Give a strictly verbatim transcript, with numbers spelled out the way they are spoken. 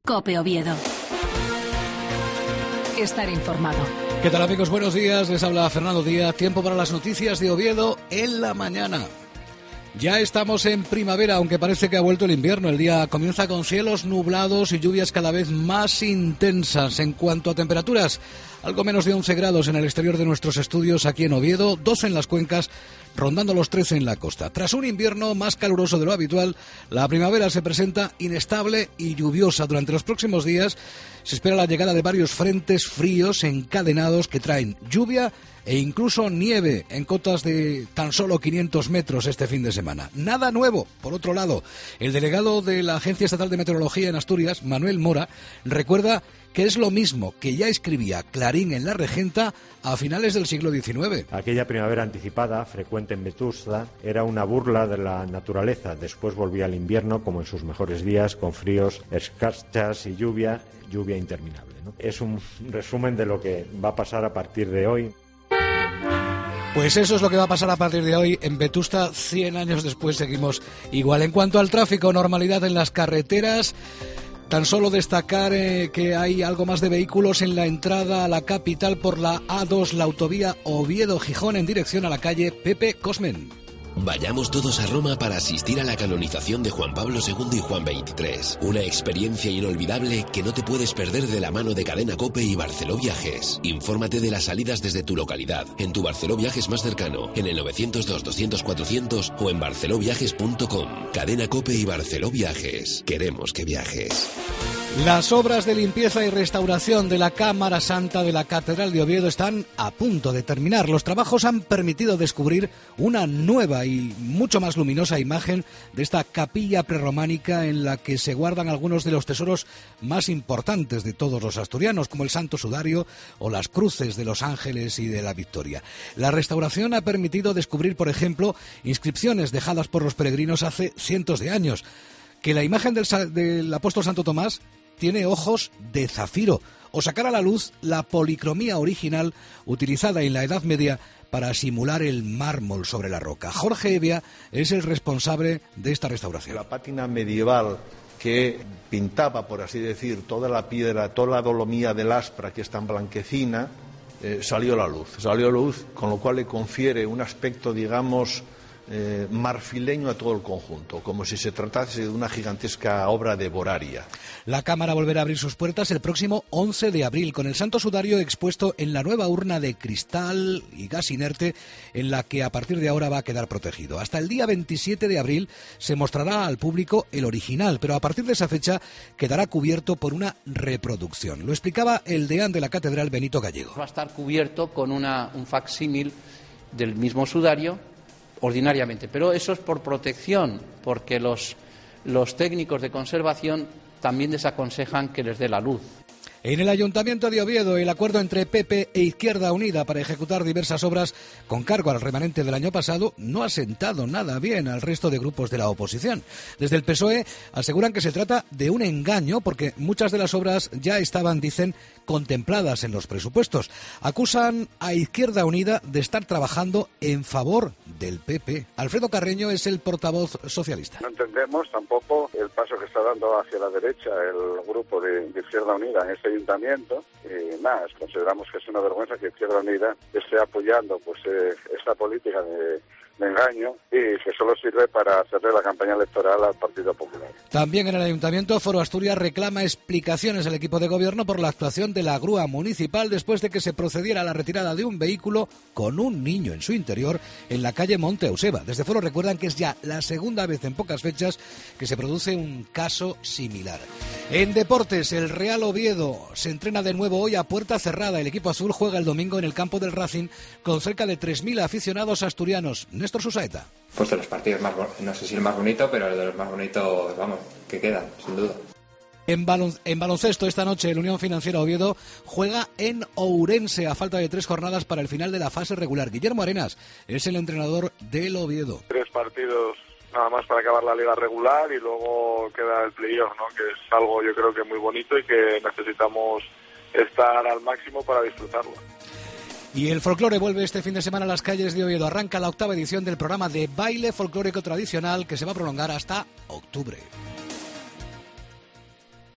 COPE Oviedo. Estar informado. ¿Qué tal, amigos? Buenos días. Les habla Fernando Díaz. Tiempo para las noticias de Oviedo en la mañana. Ya estamos en primavera, aunque parece que ha vuelto el invierno. El día comienza con cielos nublados y lluvias cada vez más intensas. En cuanto a temperaturas, algo menos de once grados en el exterior de nuestros estudios aquí en Oviedo, doce en las cuencas, rondando los trece en la costa. Tras un invierno más caluroso de lo habitual, la primavera se presenta inestable y lluviosa. Durante los próximos días se espera la llegada de varios frentes fríos encadenados que traen lluvia e incluso nieve en cotas de tan solo quinientos metros este fin de semana. Nada nuevo. Por otro lado, el delegado de la Agencia Estatal de Meteorología en Asturias, Manuel Mora, recuerda que es lo mismo que ya escribía Clarín en La Regenta a finales del siglo diecinueve. Aquella primavera anticipada, frecuente en Vetusta, era una burla de la naturaleza. Después volvía el invierno, como en sus mejores días, con fríos, escarchas y lluvia, lluvia interminable, ¿no? Es un resumen de lo que va a pasar a partir de hoy. Pues eso es lo que va a pasar a partir de hoy. En Vetusta, cien años después, seguimos igual. En cuanto al tráfico, normalidad en las carreteras. Tan solo destacar eh, que hay algo más de vehículos en la entrada a la capital por la A dos, la autovía Oviedo-Gijón, en dirección a la calle Pepe Cosmen. Vayamos todos a Roma para asistir a la canonización de Juan Pablo segundo y Juan veintitrés. Una experiencia inolvidable que no te puedes perder de la mano de Cadena COPE y Barceló Viajes. Infórmate de las salidas desde tu localidad, en tu Barceló Viajes más cercano, en el novecientos dos, doscientos, cuatrocientos o en barceló viajes punto com. Cadena COPE y Barceló Viajes. Queremos que viajes. Las obras de limpieza y restauración de la Cámara Santa de la Catedral de Oviedo están a punto de terminar. Los trabajos han permitido descubrir una nueva y mucho más luminosa imagen de esta capilla prerrománica en la que se guardan algunos de los tesoros más importantes de todos los asturianos, como el Santo Sudario o las cruces de los Ángeles y de la Victoria. La restauración ha permitido descubrir, por ejemplo, inscripciones dejadas por los peregrinos hace cientos de años. Que la imagen del, del apóstol Santo Tomás tiene ojos de zafiro, o sacar a la luz la policromía original utilizada en la Edad Media para simular el mármol sobre la roca. Jorge Evia es el responsable de esta restauración. La pátina medieval que pintaba, por así decir, toda la piedra, toda la dolomía del Aspra, que es tan blanquecina, eh, salió a la luz. Salió a la luz, con lo cual le confiere un aspecto, digamos, Eh, marfileño a todo el conjunto, como si se tratase de una gigantesca obra de Boraria. La Cámara volverá a abrir sus puertas el próximo once de abril, con el Santo Sudario expuesto en la nueva urna de cristal y gas inerte, en la que a partir de ahora va a quedar protegido. Hasta el día veintisiete de abril se mostrará al público el original, pero a partir de esa fecha quedará cubierto por una reproducción. Lo explicaba el deán de la Catedral, Benito Gallego. Va a estar cubierto con una, un facsímil del mismo sudario, ordinariamente, pero eso es por protección, porque los, los técnicos de conservación también desaconsejan que les dé la luz. En el Ayuntamiento de Oviedo, el acuerdo entre P P e Izquierda Unida para ejecutar diversas obras con cargo al remanente del año pasado no ha sentado nada bien al resto de grupos de la oposición. Desde el P S O E aseguran que se trata de un engaño porque muchas de las obras ya estaban, dicen, contempladas en los presupuestos. Acusan a Izquierda Unida de estar trabajando en favor del P P. Alfredo Carreño es el portavoz socialista. No entendemos tampoco el paso que está dando hacia la derecha el grupo de, de Izquierda Unida en este ayuntamiento, y más, consideramos que es una vergüenza que Izquierda Unida esté apoyando pues eh, esta política de, de engaño y que solo sirve para hacerle la campaña electoral al Partido Popular. También en el Ayuntamiento, Foro Asturias reclama explicaciones al equipo de gobierno por la actuación de la grúa municipal después de que se procediera a la retirada de un vehículo con un niño en su interior en la calle Monte Euseba. Desde Foro recuerdan que es ya la segunda vez en pocas fechas que se produce un caso similar. En deportes, el Real Oviedo se entrena de nuevo hoy a puerta cerrada. El equipo azul juega el domingo en el campo del Racing con cerca de tres mil aficionados asturianos. Néstor Susaeta. Pues de los partidos más, no sé si el más bonito, pero de los más bonitos, vamos, que quedan, sin duda. En, balon, en baloncesto, esta noche el Unión Financiera Oviedo juega en Ourense a falta de tres jornadas para el final de la fase regular. Guillermo Arenas es el entrenador del Oviedo. Tres partidos nada más para acabar la liga regular y luego queda el playoff, ¿no? Que es algo yo creo que muy bonito y que necesitamos estar al máximo para disfrutarlo. Y el folclore vuelve este fin de semana a las calles de Oviedo. Arranca la octava edición del programa de baile folclórico tradicional que se va a prolongar hasta octubre.